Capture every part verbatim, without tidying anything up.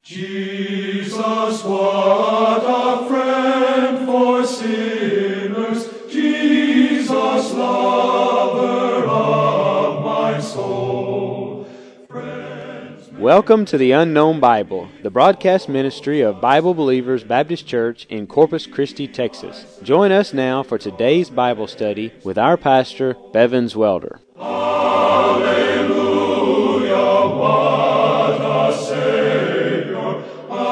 Jesus, what a friend for sinners, Jesus, lover of my soul. Friends, Welcome to the Unknown Bible, the broadcast ministry of Bible Believers Baptist Church in Corpus Christi, Texas. Join us now for today's Bible study with our pastor, Bevins Welder. Hallelujah, what a Savior.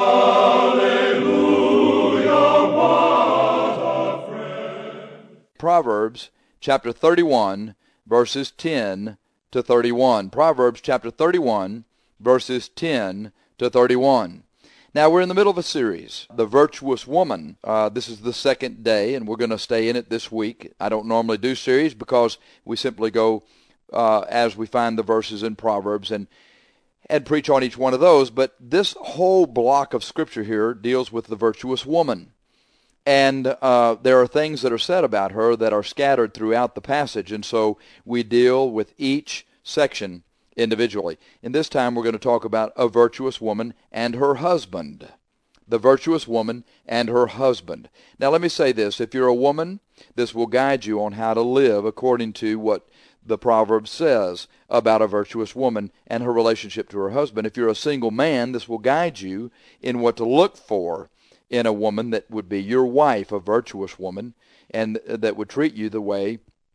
Hallelujah, what a friend. Proverbs chapter thirty-one, verses ten to thirty-one. Proverbs chapter thirty-one, verses ten to thirty-one. Now, we're in the middle of a series, The Virtuous Woman. Uh, this is the second day, and we're going to stay in it this week. I don't normally do series because we simply go uh, as we find the verses in Proverbs and and preach on each one of those. But this whole block of Scripture here deals with the virtuous woman. And uh, there are things that are said about her that are scattered throughout the passage, and so we deal with each section individually. In this time, we're going to talk about a virtuous woman and her husband. The virtuous woman and her husband. Now, let me say this. If you're a woman, this will guide you on how to live according to what the proverb says about a virtuous woman and her relationship to her husband. If you're a single man, this will guide you in what to look for in a woman that would be your wife, a virtuous woman, and that would treat you the way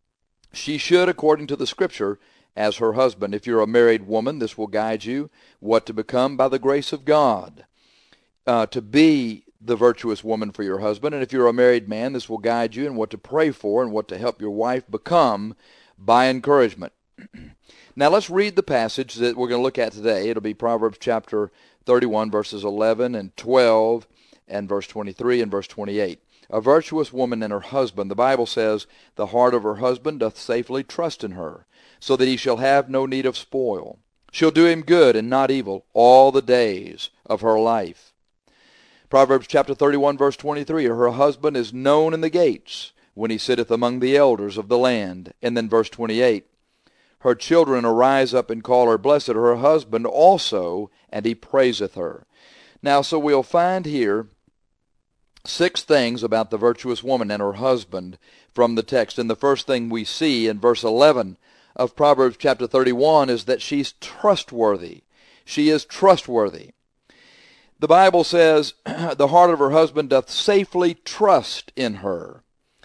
she should according to the Scripture as her husband. If you're a married woman, this will guide you what to become by the grace of God, uh, to be the virtuous woman for your husband. And if you're a married man, this will guide you in what to pray for and what to help your wife become by encouragement. Now let's read the passage that we're going to look at today. It'll be Proverbs chapter thirty-one, verses eleven and twelve, and verse twenty-three and verse twenty-eight. A virtuous woman and her husband. The Bible says, the heart of her husband doth safely trust in her, so that he shall have no need of spoil. She'll do him good and not evil all the days of her life. Proverbs chapter thirty-one, verse twenty-three. Her husband is known in the gates, when he sitteth among the elders of the land. And then verse twenty-eight. Her children arise up and call her blessed, her husband also, and he praiseth her. Now, so we'll find here six things about the virtuous woman and her husband from the text. And the first thing we see in verse eleven of Proverbs chapter thirty-one is that she's trustworthy. She is trustworthy. The Bible says, the heart of her husband doth safely trust in her.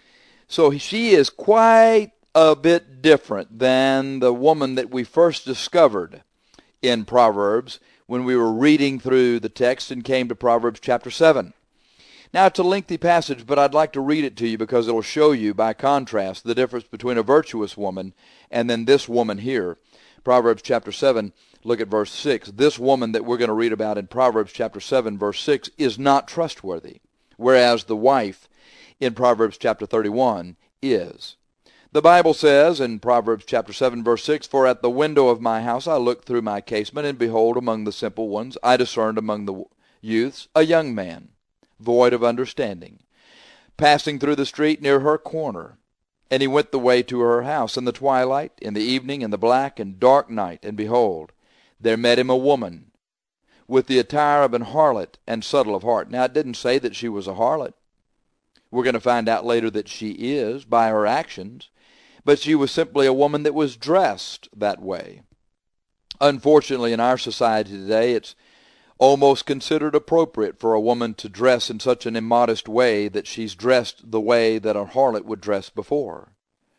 So she is quite a bit different than the woman that we first discovered in Proverbs when we were reading through the text and came to Proverbs chapter seven. Now, it's a lengthy passage, but I'd like to read it to you because it'll show you, by contrast, the difference between a virtuous woman and then this woman here. Proverbs chapter seven, look at verse six. This woman that we're going to read about in Proverbs chapter seven, verse six, is not trustworthy, whereas the wife in Proverbs chapter thirty-one is. The Bible says in Proverbs chapter seven, verse six, For at the window of my house I looked through my casement, and behold, among the simple ones I discerned among the youths a young man, void of understanding, passing through the street near her corner. And he went the way to her house in the twilight, in the evening, in the black and dark night. And behold, there met him a woman, with the attire of an harlot and subtle of heart. Now, it didn't say that she was a harlot. We're going to find out later that she is by her actions. But she was simply a woman that was dressed that way. Unfortunately, in our society today, it's almost considered appropriate for a woman to dress in such an immodest way that she's dressed the way that a harlot would dress before.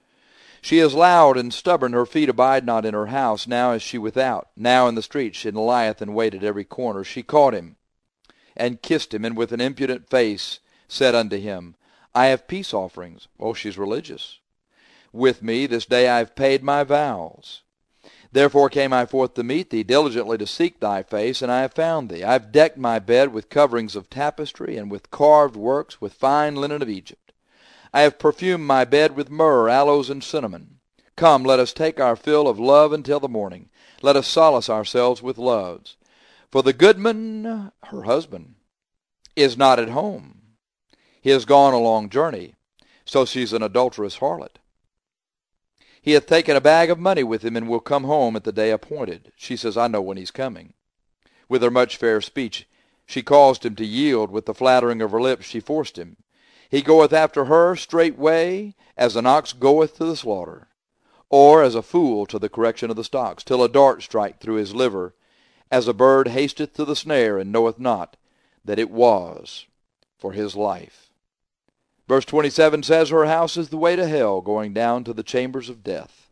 She is loud and stubborn, her feet abide not in her house. Now is she without, now in the street she lieth in wait at every corner. She caught him, and kissed him, and with an impudent face said unto him, I have peace offerings. Oh, she's religious. With me this day I have paid my vows. Therefore came I forth to meet thee, diligently to seek thy face, and I have found thee. I have decked my bed with coverings of tapestry, and with carved works, with fine linen of Egypt. I have perfumed my bed with myrrh, aloes, and cinnamon. Come, let us take our fill of love until the morning. Let us solace ourselves with loves. For the goodman, her husband, is not at home. He has gone a long journey, so she's an adulterous harlot. He hath taken a bag of money with him, and will come home at the day appointed. She says, I know when he's coming. With her much fair speech She caused him to yield. With the flattering of her lips she forced him. He goeth after her straightway, as an ox goeth to the slaughter, or as a fool to the correction of the stocks, till a dart strike through his liver, as a bird hasteth to the snare, and knoweth not that it was for his life. Verse twenty-seven says, her house is the way to hell, going down to the chambers of death.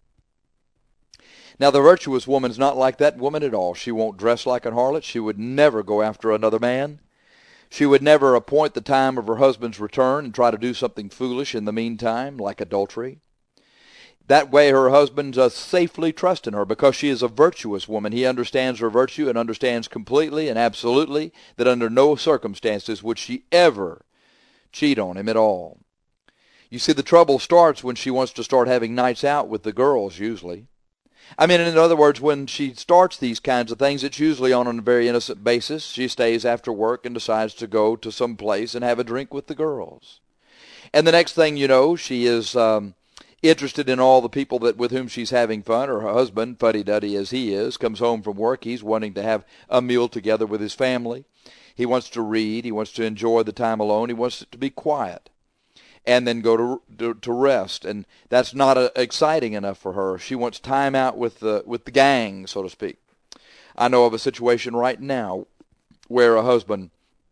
Now the virtuous woman's not like that woman at all. She won't dress like an harlot. She would never go after another man. She would never appoint the time of her husband's return and try to do something foolish in the meantime, like adultery. That way her husband's uh, safely trusting her because she is a virtuous woman. He understands her virtue and understands completely and absolutely that under no circumstances would she ever cheat on him at all. You see, the trouble starts when she wants to start having nights out with the girls, usually. I mean, in other words, when she starts these kinds of things, it's usually on a very innocent basis. She stays after work and decides to go to some place and have a drink with the girls. And the next thing you know, she is um, interested in all the people that with whom she's having fun. Or her husband, fuddy-duddy as he is, comes home from work. He's wanting to have a meal together with his family. He wants to read. He wants to enjoy the time alone. He wants it to be quiet. And then go to, to to rest, and that's not uh, exciting enough for her. She wants time out with the with the gang, so to speak. I know of a situation right now where a husband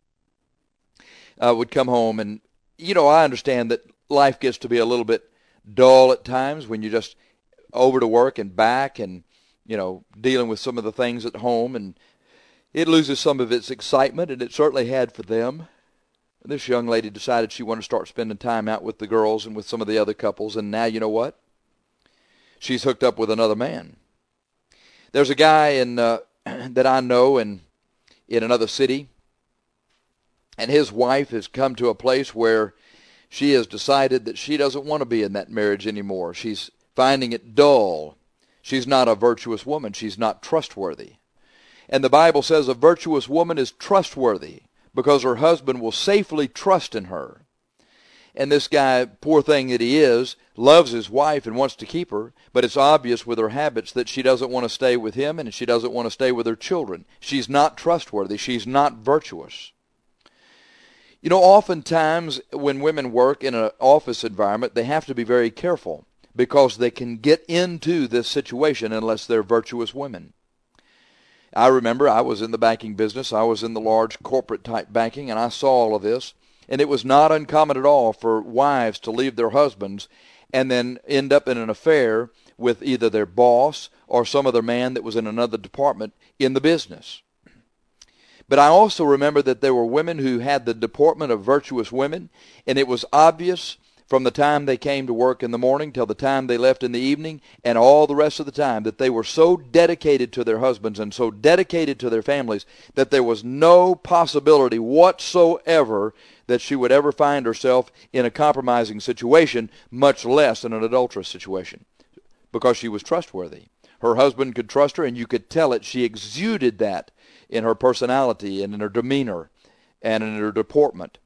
uh, would come home, and you know I understand that life gets to be a little bit dull at times when you're just over to work and back, and you know dealing with some of the things at home, and it loses some of its excitement, and it certainly had for them. This young lady decided she wanted to start spending time out with the girls and with some of the other couples, and now you know what? She's hooked up with another man. There's a guy in uh, that I know in in another city, and his wife has come to a place where she has decided that she doesn't want to be in that marriage anymore. She's finding it dull. She's not a virtuous woman. She's not trustworthy. And the Bible says a virtuous woman is trustworthy, because her husband will safely trust in her. And this guy, poor thing that he is, loves his wife and wants to keep her, but it's obvious with her habits that she doesn't want to stay with him and she doesn't want to stay with her children. She's not trustworthy. She's not virtuous. You know, oftentimes when women work in an office environment, they have to be very careful because they can get into this situation unless they're virtuous women. I remember I was in the banking business. I was in the large corporate type banking, and I saw all of this. And it was not uncommon at all for wives to leave their husbands and then end up in an affair with either their boss or some other man that was in another department in the business. But I also remember that there were women who had the deportment of virtuous women, and it was obvious from the time they came to work in the morning till the time they left in the evening and all the rest of the time that they were so dedicated to their husbands and so dedicated to their families that there was no possibility whatsoever that she would ever find herself in a compromising situation, much less in an adulterous situation, because she was trustworthy. Her husband could trust her, and you could tell it. She exuded that in her personality and in her demeanor and in her deportment.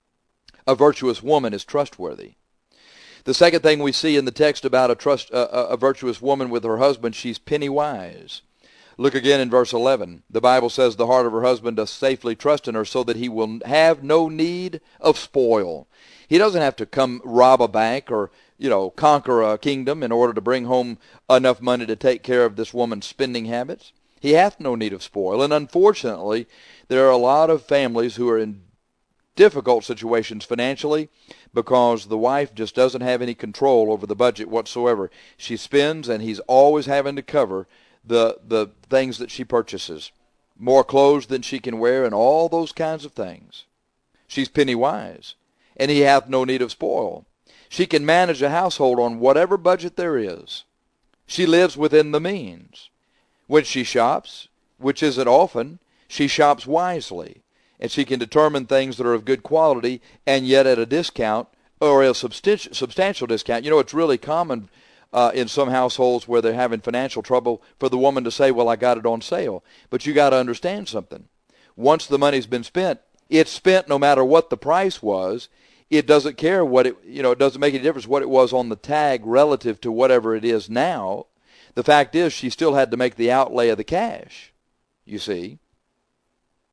A virtuous woman is trustworthy. The second thing we see in the text about a trust, uh, a virtuous woman with her husband, she's penny wise. Look again in verse eleven. The Bible says the heart of her husband does safely trust in her so that he will have no need of spoil. He doesn't have to come rob a bank or, you know, conquer a kingdom in order to bring home enough money to take care of this woman's spending habits. He hath no need of spoil. And unfortunately, there are a lot of families who are in difficult situations financially because the wife just doesn't have any control over the budget whatsoever. She spends, and he's always having to cover the the things that she purchases, more clothes than she can wear and all those kinds of things. She's penny wise, and he hath no need of spoil. She can manage a household on whatever budget there is. She lives within the means. When she shops, which isn't often, she shops wisely. And she can determine things that are of good quality and yet at a discount or a substantial, substantial discount. You know, it's really common uh, in some households where they're having financial trouble for the woman to say, well, I got it on sale. But you got to understand something. Once the money's been spent, it's spent no matter what the price was. It doesn't care what it, you know, it doesn't make any difference what it was on the tag relative to whatever it is now. The fact is she still had to make the outlay of the cash, you see.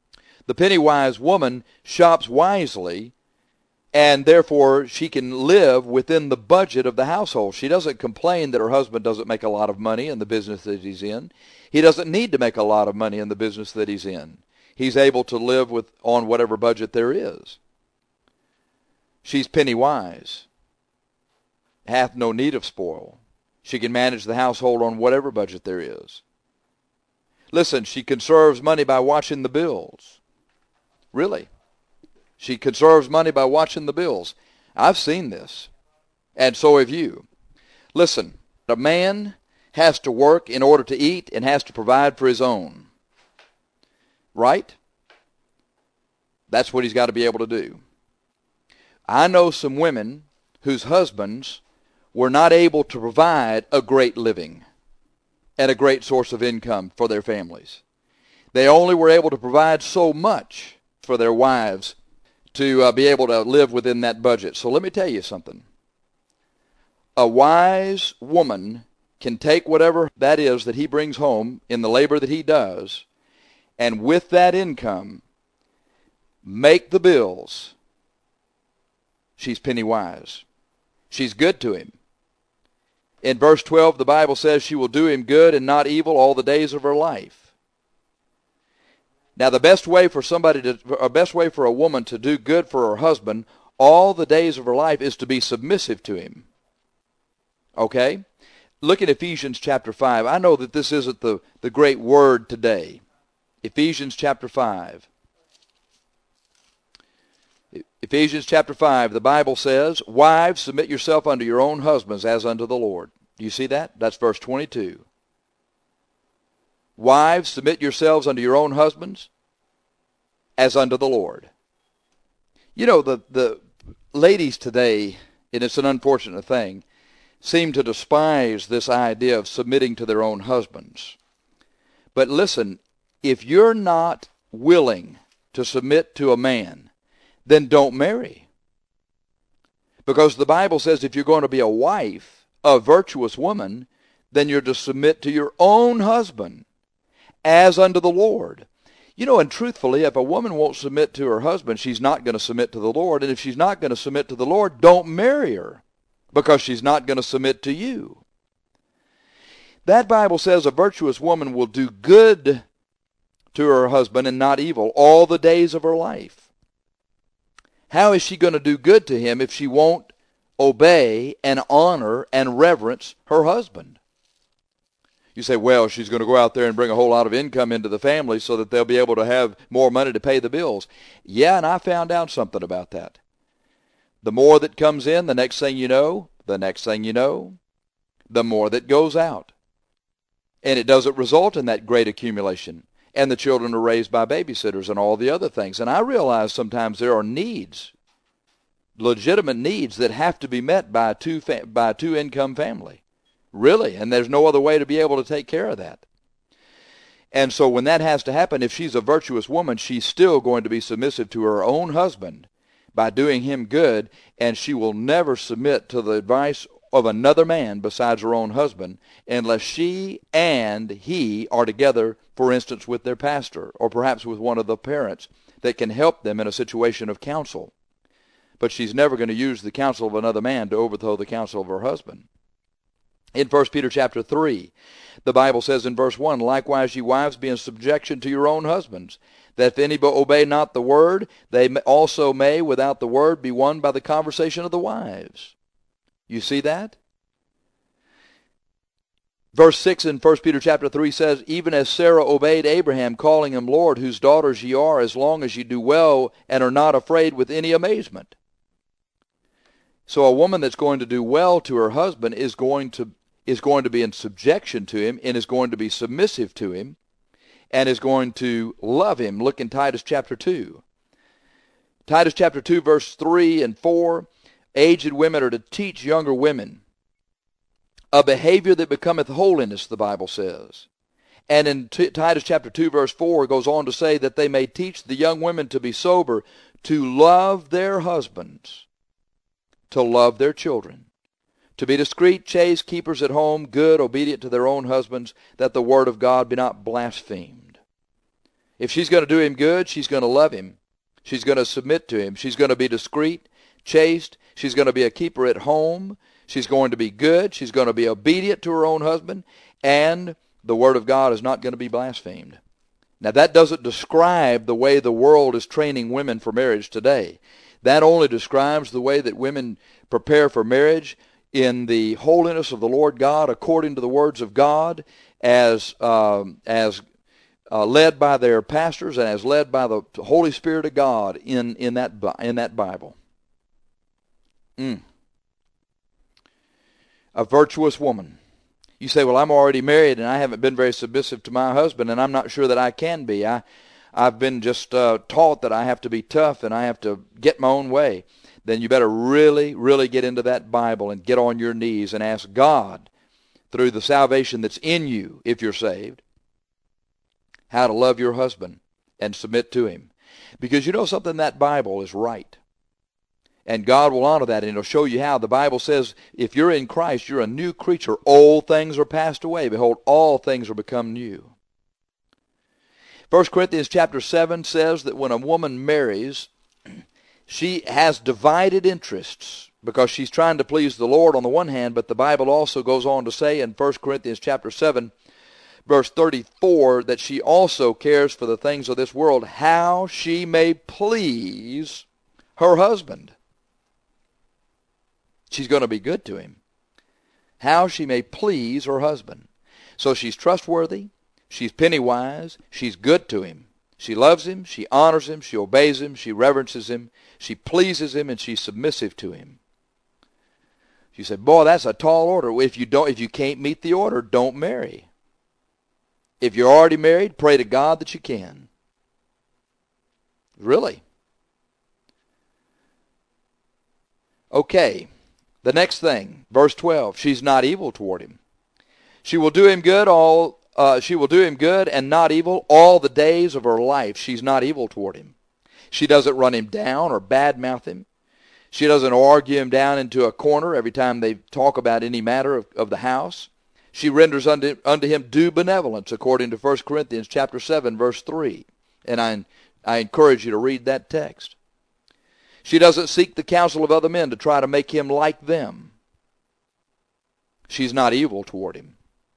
The penny-wise woman shops wisely, and therefore she can live within the budget of the household. She doesn't complain that her husband doesn't make a lot of money in the business that he's in. He doesn't need to make a lot of money in the business that he's in. He's able to live with on whatever budget there is. She's penny-wise, hath no need of spoil. She can manage the household on whatever budget there is. Listen, she conserves money by watching the bills. Really. She conserves money by watching the bills. I've seen this, and so have you. Listen, a man has to work in order to eat and has to provide for his own. Right? That's what he's got to be able to do. I know some women whose husbands were not able to provide a great living and a great source of income for their families. They only were able to provide so much for their wives to uh, be able to live within that budget. So let me tell you something. A wise woman can take whatever that is that he brings home in the labor that he does, and with that income, make the bills. She's penny wise. She's good to him. In verse twelve, the Bible says she will do him good and not evil all the days of her life. Now, the best way for somebody to, or best way for a woman to do good for her husband all the days of her life is to be submissive to him. Okay? Look at Ephesians chapter five. I know that this isn't the, the great word today. Ephesians chapter five. Ephesians chapter five, the Bible says, wives, submit yourself unto your own husbands as unto the Lord. Do you see that? That's verse twenty-two. Wives, submit yourselves unto your own husbands as unto the Lord. You know, the, the ladies today, and it's an unfortunate thing, seem to despise this idea of submitting to their own husbands. But listen, if you're not willing to submit to a man, then don't marry. Because the Bible says if you're going to be a wife, a virtuous woman, then you're to submit to your own husband as unto the Lord. You know, and truthfully, if a woman won't submit to her husband, she's not going to submit to the Lord. And if she's not going to submit to the Lord, don't marry her, because she's not going to submit to you. That Bible says a virtuous woman will do good to her husband and not evil all the days of her life. How is she going to do good to him if she won't obey and honor and reverence her husband? You say, well, she's going to go out there and bring a whole lot of income into the family so that they'll be able to have more money to pay the bills. Yeah, and I found out something about that. The more that comes in, the next thing you know, the next thing you know, the more that goes out. And it doesn't result in that great accumulation. And the children are raised by babysitters and all the other things. And I realize sometimes there are needs, legitimate needs that have to be met by a two, fa- by a two-income family. Really, and there's no other way to be able to take care of that. And so when that has to happen, if she's a virtuous woman, she's still going to be submissive to her own husband by doing him good, and she will never submit to the advice of another man besides her own husband unless she and he are together, for instance, with their pastor or perhaps with one of the parents that can help them in a situation of counsel. But she's never going to use the counsel of another man to overthrow the counsel of her husband. In First Peter chapter three, the Bible says in verse one, likewise ye wives be in subjection to your own husbands, that if any obey not the word, they also may without the word be won by the conversation of the wives. You see that? Verse six in First Peter chapter three says, even as Sarah obeyed Abraham, calling him Lord, whose daughters ye are, as long as ye do well and are not afraid with any amazement. So a woman that's going to do well to her husband is going to is going to be in subjection to him and is going to be submissive to him and is going to love him. Look in Titus chapter two. Titus chapter two, verse three and four, aged women are to teach younger women a behavior that becometh holiness, the Bible says. And in T- Titus chapter two, verse four, it goes on to say that they may teach the young women to be sober, to love their husbands, to love their children, to be discreet, chaste, keepers at home, good, obedient to their own husbands, that the word of God be not blasphemed. If she's going to do him good, she's going to love him. She's going to submit to him. She's going to be discreet, chaste. She's going to be a keeper at home. She's going to be good. She's going to be obedient to her own husband. And the Word of God is not going to be blasphemed. Now, that doesn't describe the way the world is training women for marriage today. That only describes the way that women prepare for marriage in the holiness of the Lord God, according to the words of God, as um, as uh, led by their pastors and as led by the Holy Spirit of God in in that in that Bible. Mm. A virtuous woman. You say, well, I'm already married and I haven't been very submissive to my husband, and I'm not sure that I can be. I, I've been just uh, taught that I have to be tough and I have to get my own way. Then you better really, really get into that Bible and get on your knees and ask God, through the salvation that's in you, if you're saved, how to love your husband and submit to him. Because you know something, that Bible is right. And God will honor that, and it'll show you how. The Bible says, if you're in Christ, you're a new creature. Old things are passed away. Behold, all things are become new. First Corinthians chapter seven says that when a woman marries, she has divided interests because she's trying to please the Lord on the one hand, but the Bible also goes on to say in First Corinthians chapter seven, verse thirty-four, that she also cares for the things of this world, how she may please her husband. She's going to be good to him. How she may please her husband. So she's trustworthy, she's penny-wise, she's good to him. She loves him, she honors him, she obeys him, she reverences him, she pleases him, and she's submissive to him. You say, boy, that's a tall order. If you don't, if you can't meet the order, don't marry. If you're already married, pray to God that you can. Really. Okay. The next thing, verse twelve, she's not evil toward him. She will do him good all uh, she will do him good and not evil all the days of her life. She's not evil toward him. She doesn't run him down or badmouth him. She doesn't argue him down into a corner every time they talk about any matter of, of the house. She renders unto, unto him due benevolence, according to First Corinthians chapter seven, verse three. And I, I encourage you to read that text. She doesn't seek the counsel of other men to try to make him like them. She's not evil toward him.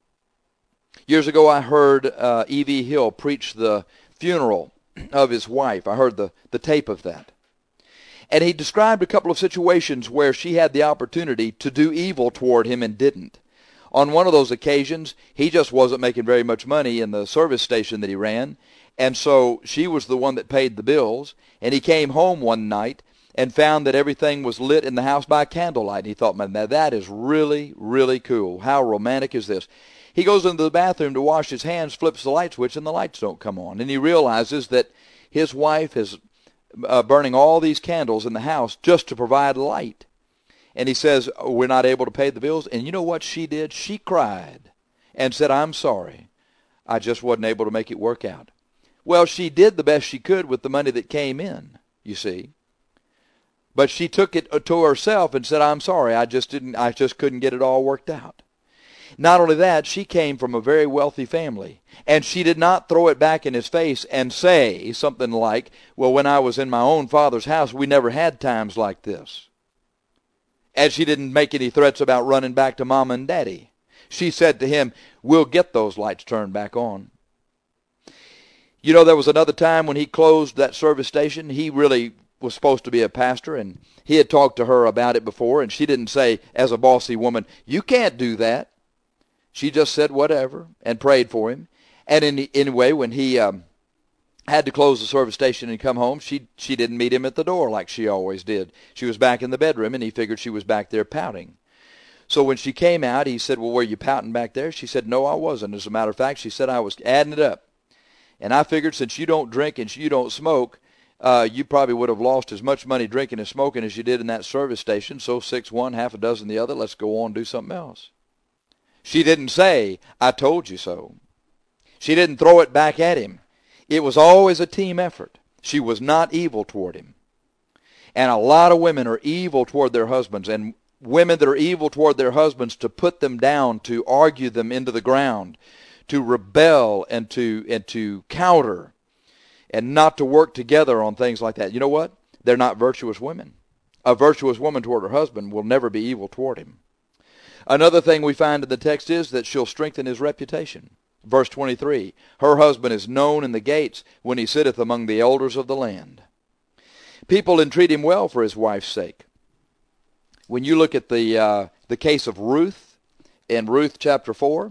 Years ago I heard uh, E V Hill preach the funeral of his wife. I heard the, the tape of that. And he described a couple of situations where she had the opportunity to do evil toward him and didn't. On one of those occasions, he just wasn't making very much money in the service station that he ran, and so she was the one that paid the bills, and he came home one night and found that everything was lit in the house by candlelight. And he thought, man, now that is really, really cool. How romantic is this? He goes into the bathroom to wash his hands, flips the light switch, and the lights don't come on. And he realizes that his wife is uh, burning all these candles in the house just to provide light. And he says, oh, we're not able to pay the bills. And you know what she did? She cried and said, I'm sorry. I just wasn't able to make it work out. Well, she did the best she could with the money that came in, you see. But she took it to herself and said, I'm sorry, I just didn't, I just couldn't get it all worked out. Not only that, she came from a very wealthy family, and she did not throw it back in his face and say something like, well, when I was in my own father's house, we never had times like this. And she didn't make any threats about running back to mom and daddy. She said to him, we'll get those lights turned back on. You know, there was another time when he closed that service station. He really was supposed to be a pastor, and he had talked to her about it before, and she didn't say, as a bossy woman, you can't do that. She just said whatever and prayed for him. And in, anyway, when he um, had to close the service station and come home, she she didn't meet him at the door like she always did. She was back in the bedroom, and he figured she was back there pouting. So when she came out, he said, well, were you pouting back there? She said, no, I wasn't. As a matter of fact, she said, I was adding it up. And I figured since you don't drink and you don't smoke, uh, you probably would have lost as much money drinking and smoking as you did in that service station. So six one, half a dozen the other. Let's go on and do something else. She didn't say, I told you so. She didn't throw it back at him. It was always a team effort. She was not evil toward him. And a lot of women are evil toward their husbands, and women that are evil toward their husbands to put them down, to argue them into the ground, to rebel and to and to counter. and not to work together on things like that. You know what? They're not virtuous women. A virtuous woman toward her husband will never be evil toward him. Another thing we find in the text is that she'll strengthen his reputation. Verse twenty-three, her husband is known in the gates when he sitteth among the elders of the land. People entreat him well for his wife's sake. When you look at the uh, the case of Ruth in Ruth chapter four,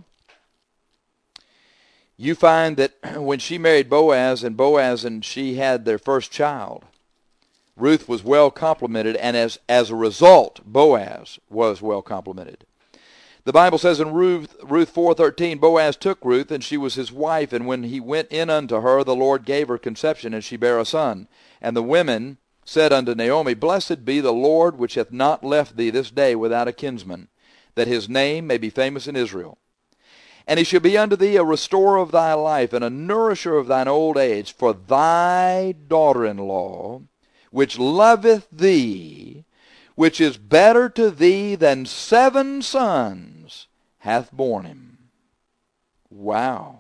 you find that when she married Boaz, and Boaz and she had their first child, Ruth was well complimented, and as, as a result, Boaz was well complimented. The Bible says in Ruth, Ruth four thirteen, Boaz took Ruth, and she was his wife, and when he went in unto her, the Lord gave her conception, and she bare a son. And the women said unto Naomi, Blessed be the Lord, which hath not left thee this day without a kinsman, that his name may be famous in Israel. And he shall be unto thee a restorer of thy life, and a nourisher of thine old age, for thy daughter-in-law, which loveth thee, which is better to thee than seven sons, hath borne him. Wow.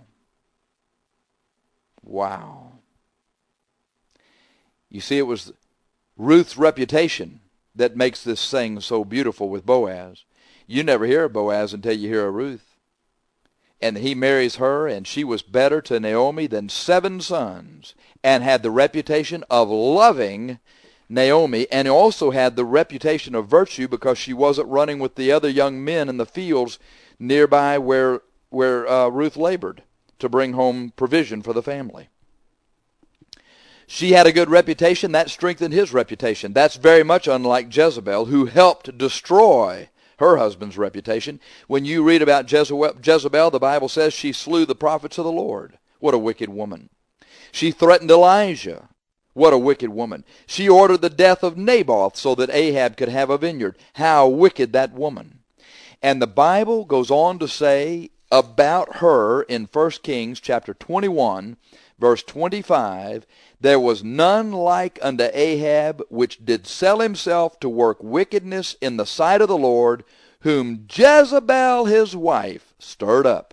Wow. You see, it was Ruth's reputation that makes this thing so beautiful with Boaz. You never hear of Boaz until you hear of Ruth. And he marries her, and she was better to Naomi than seven sons, and had the reputation of loving Naomi, and also had the reputation of virtue because she wasn't running with the other young men in the fields nearby where, where uh, Ruth labored to bring home provision for the family. She had a good reputation. That strengthened his reputation. That's very much unlike Jezebel, who helped destroy her husband's reputation. When you read about Jezebel, the Bible says she slew the prophets of the Lord. What a wicked woman. She threatened Elijah. What a wicked woman. She ordered the death of Naboth so that Ahab could have a vineyard. How wicked that woman. And the Bible goes on to say about her in First Kings chapter twenty-one, verse twenty-five, there was none like unto Ahab, which did sell himself to work wickedness in the sight of the Lord, whom Jezebel his wife stirred up.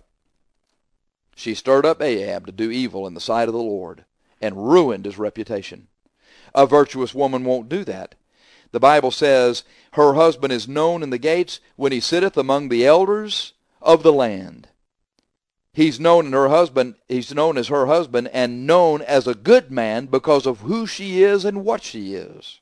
She stirred up Ahab to do evil in the sight of the Lord, and ruined his reputation. A virtuous woman won't do that. The Bible says, her husband is known in the gates when he sitteth among the elders of the land. He's known in her husband, he's known as her husband, and known as a good man because of who she is and what she is.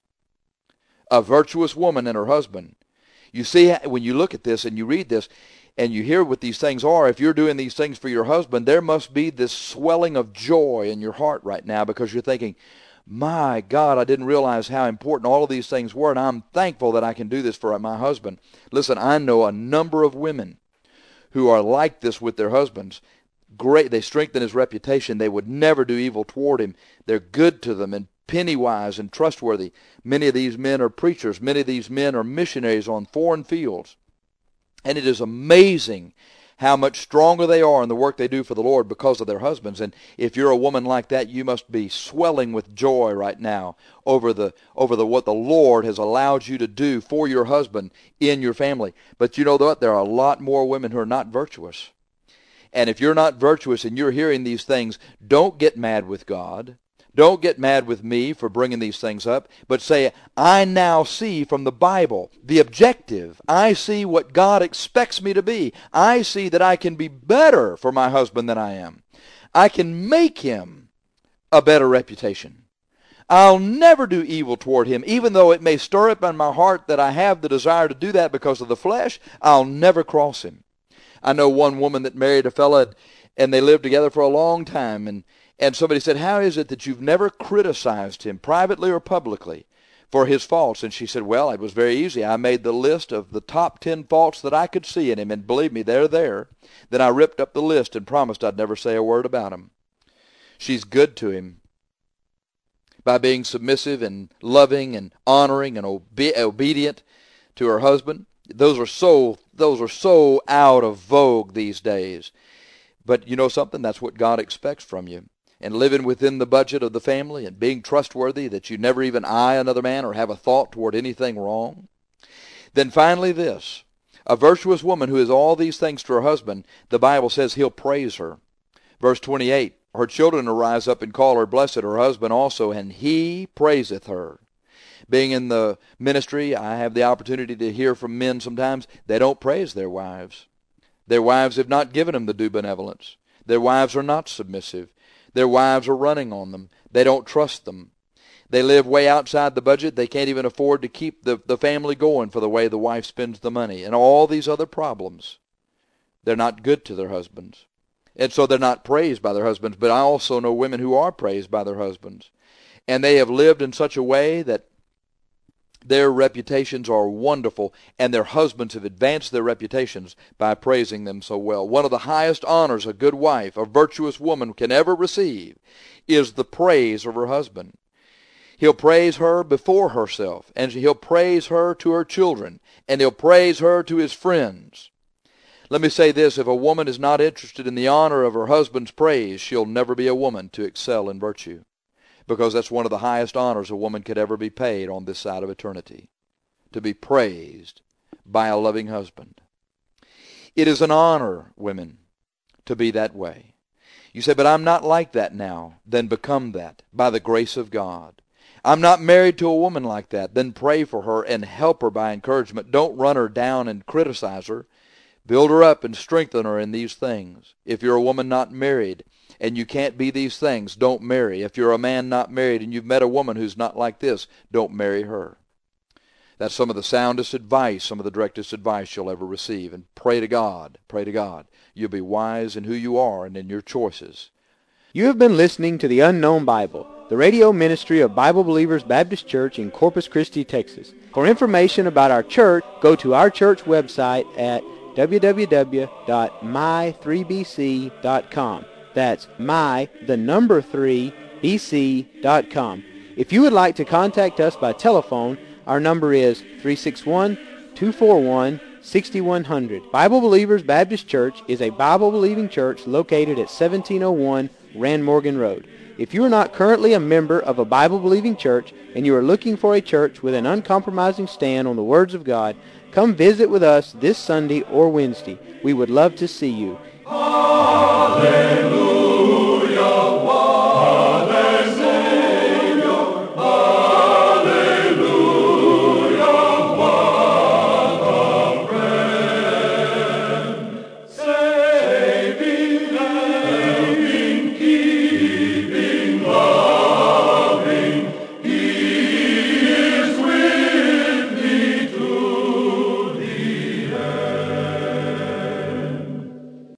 A virtuous woman and her husband. You see, when you look at this and you read this, and you hear what these things are, if you're doing these things for your husband, there must be this swelling of joy in your heart right now because you're thinking, my God, I didn't realize how important all of these things were, and I'm thankful that I can do this for my husband. Listen, I know a number of women who are like this with their husbands. Great, they strengthen his reputation. They would never do evil toward him. They're good to them and penny-wise and trustworthy. Many of these men are preachers. Many of these men are missionaries on foreign fields. And it is amazing how much stronger they are in the work they do for the Lord because of their husbands. And if you're a woman like that, you must be swelling with joy right now over the over the what the Lord has allowed you to do for your husband in your family. But you know what? There are a lot more women who are not virtuous. And if you're not virtuous and you're hearing these things, don't get mad with God. Don't get mad with me for bringing these things up, but say, I now see from the Bible the objective. I see what God expects me to be. I see that I can be better for my husband than I am. I can make him a better reputation. I'll never do evil toward him, even though it may stir up in my heart that I have the desire to do that because of the flesh. I'll never cross him. I know one woman that married a fella, and they lived together for a long time, and And somebody said, how is it that you've never criticized him, privately or publicly, for his faults? And she said, well, it was very easy. I made the list of the top ten faults that I could see in him, and believe me, they're there. Then I ripped up the list and promised I'd never say a word about him. She's good to him by being submissive and loving and honoring and obe- obedient to her husband. Those are so, those are so out of vogue these days. But you know something? That's what God expects from you. And living within the budget of the family and being trustworthy, that you never even eye another man or have a thought toward anything wrong. Then finally this, a virtuous woman who is all these things to her husband, the Bible says he'll praise her. Verse twenty-eight, Her children will rise up and call her blessed, her husband also, and he praiseth her. Being in the ministry, I have the opportunity to hear from men sometimes. They don't praise their wives. Their wives have not given them the due benevolence. Their wives are not submissive. Their wives are running on them. They don't trust them. They live way outside the budget. They can't even afford to keep the, the family going for the way the wife spends the money. And all these other problems. They're not good to their husbands. And so they're not praised by their husbands. But I also know women who are praised by their husbands. And they have lived in such a way that their reputations are wonderful, and their husbands have advanced their reputations by praising them so well. One of the highest honors a good wife, a virtuous woman, can ever receive is the praise of her husband. He'll praise her before herself, and he'll praise her to her children, and he'll praise her to his friends. Let me say this, if a woman is not interested in the honor of her husband's praise, she'll never be a woman to excel in virtue. Because that's one of the highest honors a woman could ever be paid on this side of eternity, to be praised by a loving husband. It is an honor, women, to be that way. You say, but I'm not like that now. Then become that by the grace of God. I'm not married to a woman like that. Then pray for her and help her by encouragement. Don't run her down and criticize her. Build her up and strengthen her in these things. If you're a woman not married, and you can't be these things, don't marry. If you're a man not married and you've met a woman who's not like this, don't marry her. That's some of the soundest advice, some of the directest advice you'll ever receive. And pray to God, pray to God. You'll be wise in who you are and in your choices. You have been listening to The Unknown Bible, the radio ministry of Bible Believers Baptist Church in Corpus Christi, Texas. For information about our church, go to our church website at w w w dot my three b c dot com. That's my, the number three, b c dot com. If you would like to contact us by telephone, our number is three six one, two four one, six one zero zero. Bible Believers Baptist Church is a Bible-believing church located at seventeen oh one Rand Morgan Road. If you are not currently a member of a Bible-believing church and you are looking for a church with an uncompromising stand on the words of God, come visit with us this Sunday or Wednesday. We would love to see you. Hallelujah.